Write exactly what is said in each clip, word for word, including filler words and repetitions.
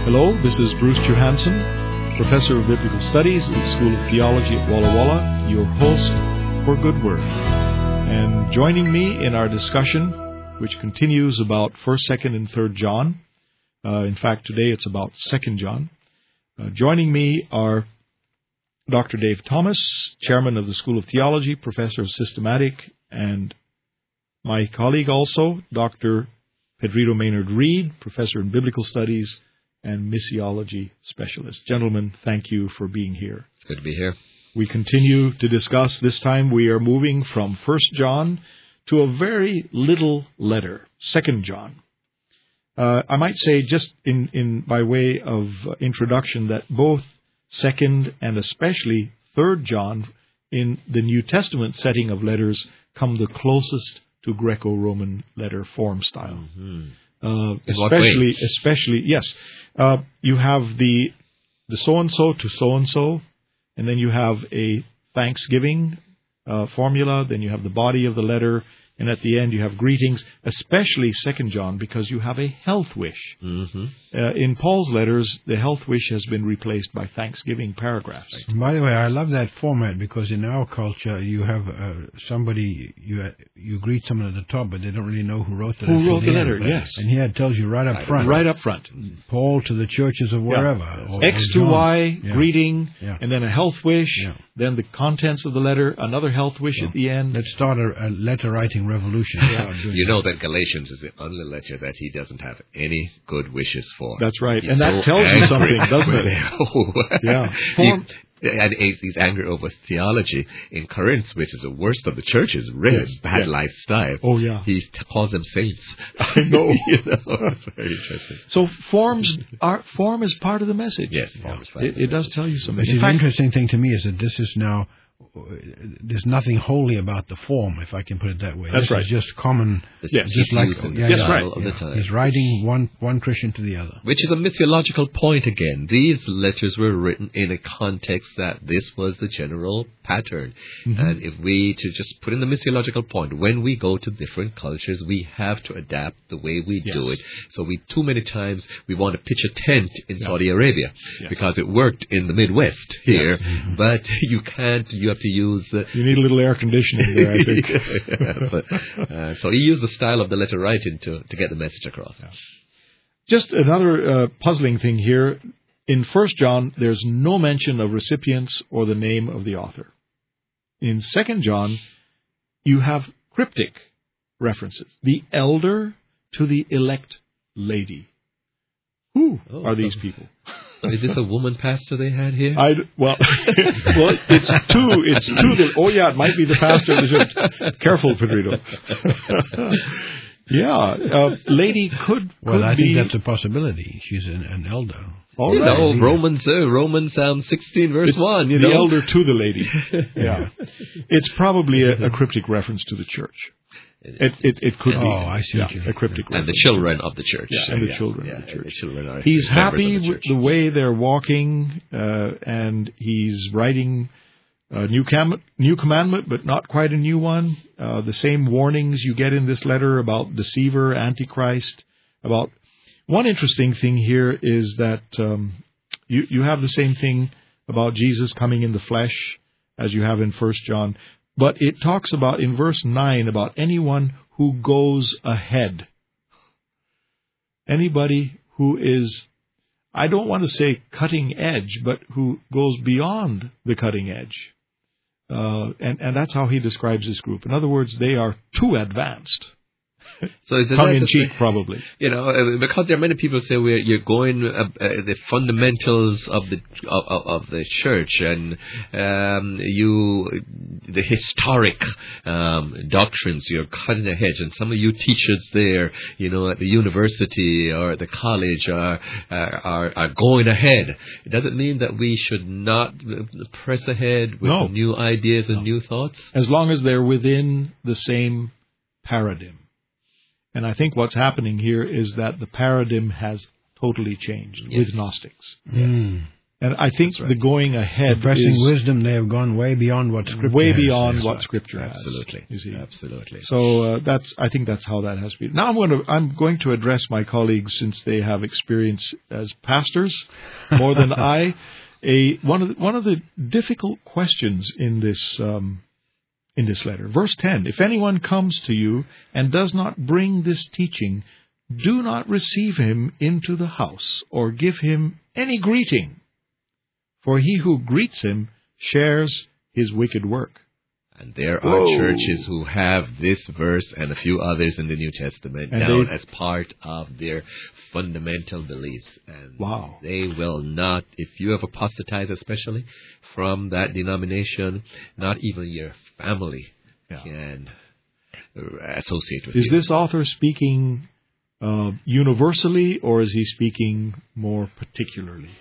Hello, this is Bruce Johansson, Professor of Biblical Studies at the School of Theology at Walla Walla, your host for Good Word. And joining me in our discussion, which continues about first, second, and third John, uh, in fact, today it's about second John, uh, joining me are Doctor Dave Thomas, Chairman of the School of Theology, Professor of Systematic, and my colleague also, Doctor Pedrito Maynard-Reed, Professor in Biblical Studies and Missiology Specialist. Gentlemen, thank you for being here. It's good to be here. We continue to discuss. This time we are moving from First John to a very little letter, Second John. Uh, I might say, just in, in by way of introduction, that both Second and especially Third John, in the New Testament setting of letters, come the closest to Greco-Roman letter form style. Mm-hmm. Uh, especially, especially, yes. Uh, you have the the so and so to so and so, and then you have a Thanksgiving uh, formula. Then you have the body of the letter, and at the end you have greetings. Especially Second John, because you have a health wish. Mm-hmm. Uh, in Paul's letters, the health wish has been replaced by Thanksgiving paragraphs. By the way, I love that format because in our culture, you have uh, somebody, you you greet someone at the top, but they don't really know who wrote the letter. Who wrote the letter, yes. And here it tells you right up right, front. Right up front. Paul to the churches of wherever. Yeah. Or, X or to John. Y, Yeah. greeting, Yeah. and then a health wish, Yeah. then the contents of the letter, another health wish So, at the end. Let's start a, a letter-writing revolution. Yeah. You know that Galatians is the only letter that he doesn't have any good wishes for. That's right. He's and that so tells you angry something, doesn't with it? them. Yeah. He- and he's angry over theology in Corinth, which is the worst of the churches, really Yes. bad Yes. lifestyle. Oh, yeah. He t- calls them saints. I know. You know, it's very interesting. So forms are, form is part of the message. Yes, form is part of It, the it does message. tell you something. But In the fact, interesting thing to me is that this is now, there's nothing holy about the form, if I can put it that way. That's this right. is just common. Yes. Just like, Used in yeah, the Yes, yeah, right. Bible of the yeah. time. He's writing one, one Christian to the other. Which is a missiological point again. These letters were written in a context that this was the general pattern. Mm-hmm. And if we, to just put in the missiological point, when we go to different cultures, we have to adapt the way we Yes. do it. So we, too many times, we want to pitch a tent in Yeah. Saudi Arabia Yes. because it worked in the Midwest here. Yes. Mm-hmm. But you can't, you have to use... Uh, you need a little air conditioning there, I think. so, uh, so he used the style of the letter writing to, to get the message across. Yeah. Just another uh, puzzling thing here. In First John, there's no mention of recipients or the name of the author. In Second John, you have cryptic references. The elder to the elect lady. Who Oh, are these so- people? So is this a woman pastor they had here? I well, well, it's two. It's two. That, oh yeah, it might be the pastor of the church. Careful, Pedrito. yeah, uh, lady could Well, could I be. think that's a possibility. She's an, an elder. all You right. know, Romans, uh, Romans um, sixteen, verse It's one, you the know. elder to the lady. Yeah, it's probably a, a cryptic reference to the church. It it, it could Oh, be. I see Yeah, what you a mean. cryptic And the reference. children of the church. Yeah, and the children of the yeah, church. the children are He's members happy of the with church. the way they're walking, uh, and he's writing a new, cam- new commandment, but not quite a new one. Uh, the same warnings you get in this letter about deceiver, antichrist. About one interesting thing here is that um, you you have the same thing about Jesus coming in the flesh as you have in First John, but it talks about in verse nine about anyone who goes ahead. Anybody who is, I don't want to say cutting edge, but who goes beyond the cutting edge. Uh, and, and that's how he describes this group. In other words, they are too advanced. So is it Tongue that in to cheek, say- probably. You know, uh, because there are many people say we're you're going uh, uh, the fundamentals of the of, of of the church and um, you the historic um, doctrines. You're cutting ahead, and some of you teachers there, you know, at the university or at the college are are are, are going ahead. It doesn't mean that we should not press ahead with No. new ideas and No. new thoughts. As long as they're within the same paradigm. And I think what's happening here is that the paradigm has totally changed Yes. with Gnostics. Mm. And I think right. the going ahead Professing is wisdom, they have gone way beyond what Scripture way has. beyond That's what right. Scripture has. Absolutely. You see. Absolutely. So uh, that's I think that's how that has been. Now I'm going to I'm going to address my colleagues, since they have experience as pastors more than I. A one of the, one of the difficult questions in this um, in this letter, verse ten. If anyone comes to you and does not bring this teaching, do not receive him into the house or give him any greeting. For he who greets him shares his wicked work. And there are Whoa. churches who have this verse and a few others in the New Testament And down they- as part of their fundamental beliefs. And Wow. they will not, if you have apostatized especially from that denomination, not even your family Yeah. can associate with Is you. this author speaking uh, universally, or is he speaking more particularly?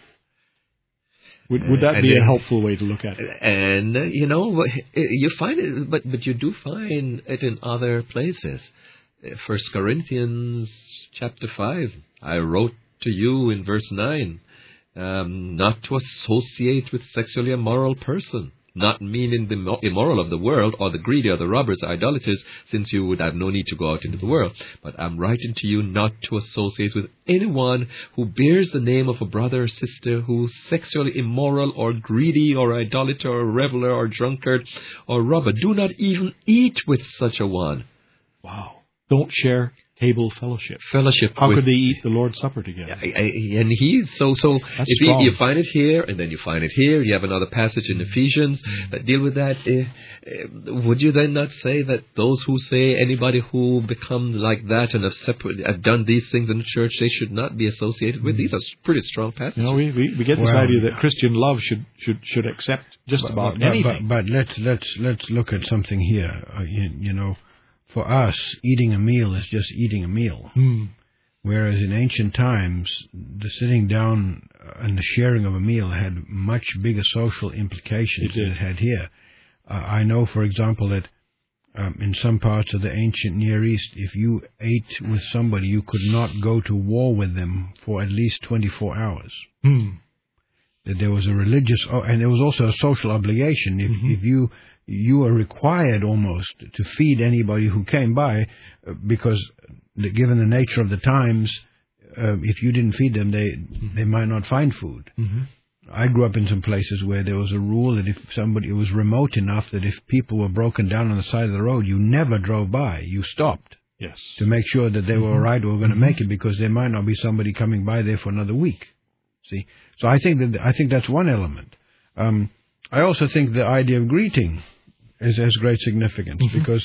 Would, would that And be a then- helpful way to look at it? And, uh, you know, you find it, but, but you do find it in other places. First Corinthians chapter five, I wrote to you in verse nine, um, not to associate with sexually immoral person, not meaning the immoral of the world, or the greedy, or the robbers, or idolaters, since you would have no need to go out into the world. But I'm writing to you not to associate with anyone who bears the name of a brother or sister who's sexually immoral, or greedy, or idolater, or reveler, or drunkard, or robber. Do not even eat with such a one. Wow. Don't share table fellowship. Fellowship How with could they eat the Lord's Supper together? I, I, and he so so That's if you, strong. you find it here and then you find it here, you have another passage in Ephesians that deal with that. Uh, uh, would you then not say that those who say anybody who become like that and have, separate, have done these things in the church, they should not be associated with? These are pretty strong passages. You know, we, we, we get this Well, idea that Christian love should should should accept just But, about but, anything. but, but let's let's let's look at something here. Uh, you, you know, for us, eating a meal is just eating a meal. Hmm. Whereas in ancient times, the sitting down and the sharing of a meal had much bigger social implications It did. than it had here. Uh, I know, for example, that um, in some parts of the ancient Near East, if you ate with somebody, you could not go to war with them for at least twenty-four hours. Hmm. That there was a religious, oh, and there was also a social obligation. If, Mhm. if you you were required almost to feed anybody who came by, uh, because the, given the nature of the times, uh, if you didn't feed them, they they might not find food. Mhm. I grew up in some places where there was a rule that if somebody, it was remote enough that if people were broken down on the side of the road, you never drove by. You stopped Yes. to make sure that they were all right or were going to Mhm. make it, because there might not be somebody coming by there for another week. See, so I think that I think that's one element. Um, I also think the idea of greeting is has great significance, Mhm. because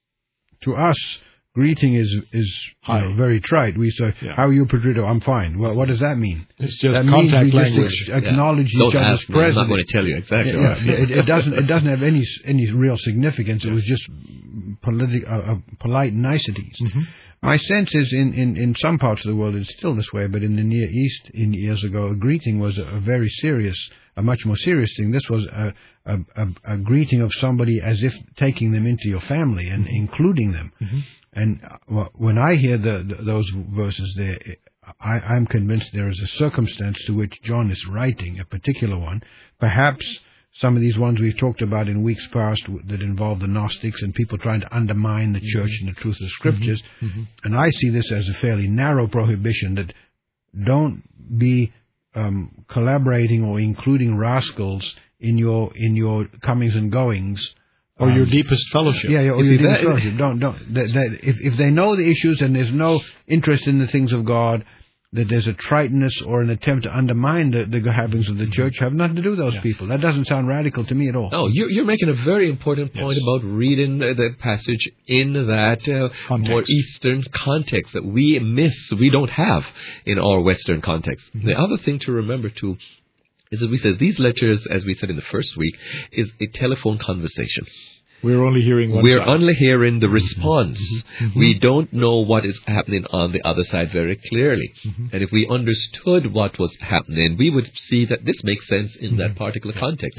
to us, greeting is is you Hi. know, very trite. We say, Yeah. "How are you, Pedrito?" "I'm fine." Well, what does that mean? It's just That means contact we just language. ex- acknowledge Don't each other's ask me. I'm presence. not going to tell you exactly. Yeah, yeah, it, it doesn't. It doesn't have any any real significance. It was just politi- uh, uh, polite niceties. Mhm. My sense is, in, in, in some parts of the world, it's still this way. But in the Near East, in years ago, a greeting was a, a very serious, a much more serious thing. This was a a, a a greeting of somebody as if taking them into your family and including them. Mhm. And uh, well, when I hear the, the, those verses there, I, I'm convinced there is a circumstance to which John is writing, a particular one. Perhaps some of these ones we've talked about in weeks past that involve the Gnostics and people trying to undermine the church and the truth of the Scriptures. Mhm. And I see this as a fairly narrow prohibition, that don't be um, collaborating or including rascals in your in your comings and goings. Or your Um, deepest fellowship. Yeah, yeah, or You your see, deepest that- fellowship. Don't, don't. That, that, if if they know the issues and there's no interest in the things of God, that there's a triteness or an attempt to undermine the, the habits of the church, have nothing to do with those Yeah. people. That doesn't sound radical to me at all. No, you're, you're making a very important point Yes. about reading the, the passage in that uh, Context. more Eastern context that we miss, we don't have in our Western context. Mm-hmm. The other thing to remember, too, is that we said these letters, as we said in the first week, is a telephone conversation. We're only hearing one We're side. only hearing the response. Mhm. We don't know what is happening on the other side very clearly. Mhm. And if we understood what was happening, we would see that this makes sense in that particular context. Yeah.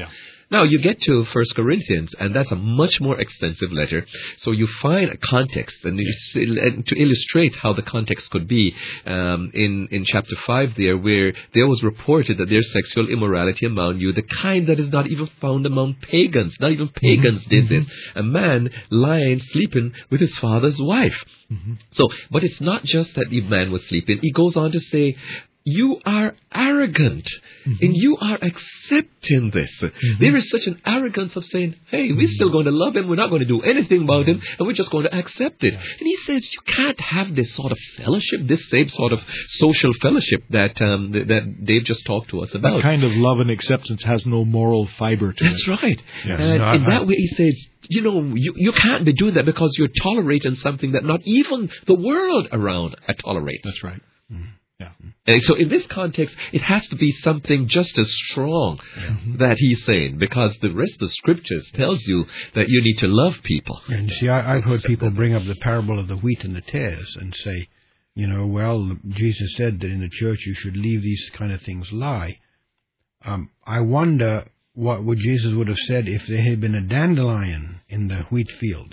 Now, you get to First Corinthians, and that's a much more extensive letter. So you find a context, and, you see, and to illustrate how the context could be, um, in, in chapter five there, where there was reported that there's sexual immorality among you, the kind that is not even found among pagans. Not even pagans mm-hmm. did this. A man lying, sleeping with his father's wife. Mm-hmm. So, but it's not just that the man was sleeping. He goes on to say, you are arrogant, mm-hmm. and you are accepting this. Mm-hmm. There is such an arrogance of saying, hey, we're still going to love him, we're not going to do anything about him, and we're just going to accept it. Yeah. And he says, you can't have this sort of fellowship, this same sort of social fellowship that um, th- that Dave just talked to us about. That kind of love and acceptance has no moral fiber to That's it. That's right. Yes. And No, in that way, he says, you know, you, you can't be doing that because you're tolerating something that not even the world around tolerates. That's right. Mm-hmm. Yeah. And so in this context, it has to be something just as strong mm-hmm. that he's saying, because the rest of the scriptures tells you that you need to love people. And see, I, I've heard people bring up the parable of the wheat and the tares and say, you know, well, Jesus said that in the church you should leave these kind of things lie. Um, I wonder what would Jesus would have said if there had been a dandelion in the wheat field.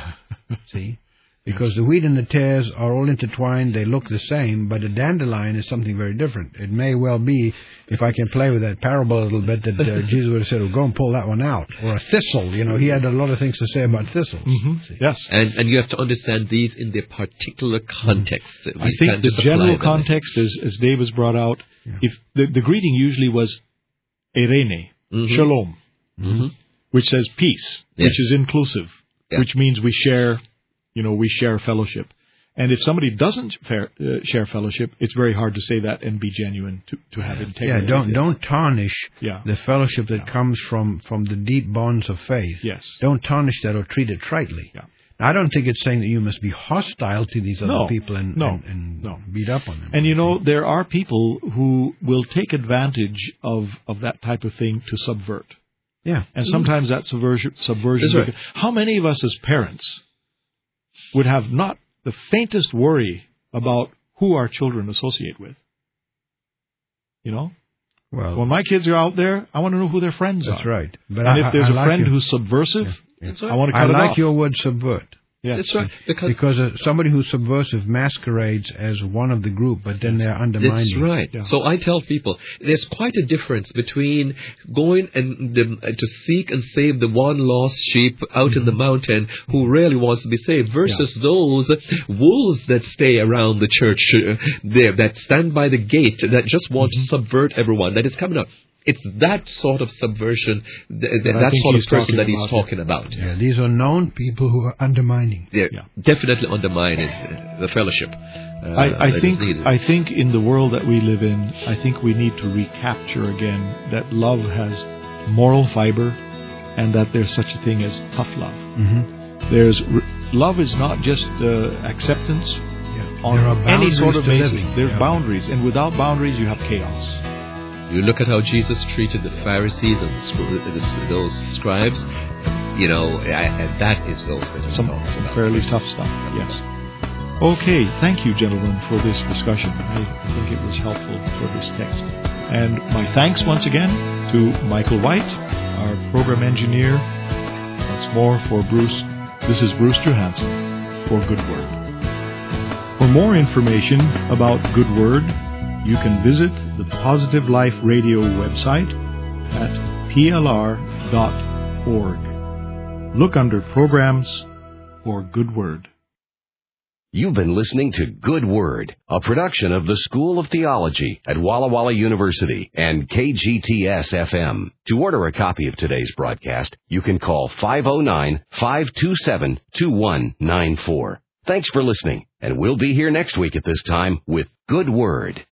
See? Because yes. the wheat and the tares are all intertwined, they look the same, but a dandelion is something very different. It may well be, if I can play with that parable a little bit, that uh, Jesus would have said, well, go and pull that one out. Or a thistle, you know, he had a lot of things to say about thistles. Mm-hmm. Yes. And and you have to understand these in their particular context. Mm-hmm. I think the general context, is, as Dave has brought out, yeah. if the, the greeting usually was eirene, mm-hmm. shalom, mm-hmm. which says peace, yes. which is inclusive, yeah. which means we share... You know, we share fellowship. And if somebody doesn't fair, uh, share fellowship, it's very hard to say that and be genuine, to, to have integrity. Yeah, don't don't tarnish yeah. the fellowship that yeah. comes from, from the deep bonds of faith. Yes. Don't tarnish that or treat it tritely. Yeah. Now, I don't think it's saying that you must be hostile to these other no, people and, no, and, and no. beat up on them. And, you know, there are people who will take advantage of, of that type of thing to subvert. Yeah. And sometimes that subversion... subversion That's right. How many of us as parents would have not the faintest worry about who our children associate with? You know? Well, when my kids are out there, I want to know who their friends that's are. That's right. But and I, if there's I a like friend your, who's subversive, yeah, yeah. I want to cut I it like off. your word subvert. Yes. That's right. Because, because uh, somebody who's subversive masquerades as one of the group, but then they're undermining. That's right. Yeah. So I tell people, there's quite a difference between going and the, uh, to seek and save the one lost sheep out mm-hmm. in the mountain who really wants to be saved, versus yeah. those wolves that stay around the church uh, there, that stand by the gate, that just want mm-hmm. to subvert everyone, that is coming up. It's that sort of subversion, th- th- that sort of person that he's talking about. Yeah, these are known people who are undermining. They're yeah. definitely undermining uh, the fellowship. Uh, I, I think I think in the world that we live in, I think we need to recapture again that love has moral fiber, and that there's such a thing as tough love. Mm-hmm. There's re- love is not just uh, acceptance yeah. on any sort of basis. Living. There's yeah. boundaries, and without boundaries, you have chaos. You look at how Jesus treated the Pharisees and those scribes, you know, and that is those that some, some fairly tough stuff, yes. Okay, thank you, gentlemen, for this discussion. I think it was helpful for this text. And my thanks once again to Michael White, our program engineer. Once more for Bruce. This is Bruce Johansson for Good Word. For more information about Good Word, you can visit the Positive Life Radio website at p l r dot org. Look under Programs for Good Word. You've been listening to Good Word, a production of the School of Theology at Walla Walla University and K G T S F M. To order a copy of today's broadcast, you can call five oh nine, five two seven, two one nine four. Thanks for listening, and we'll be here next week at this time with Good Word.